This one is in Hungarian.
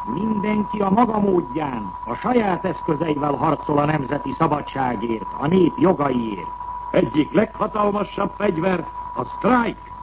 Mindenki a maga módján, a saját eszközeivel harcol a nemzeti szabadságért, a nép jogaiért. Egyik leghatalmasabb fegyver a sztrájk.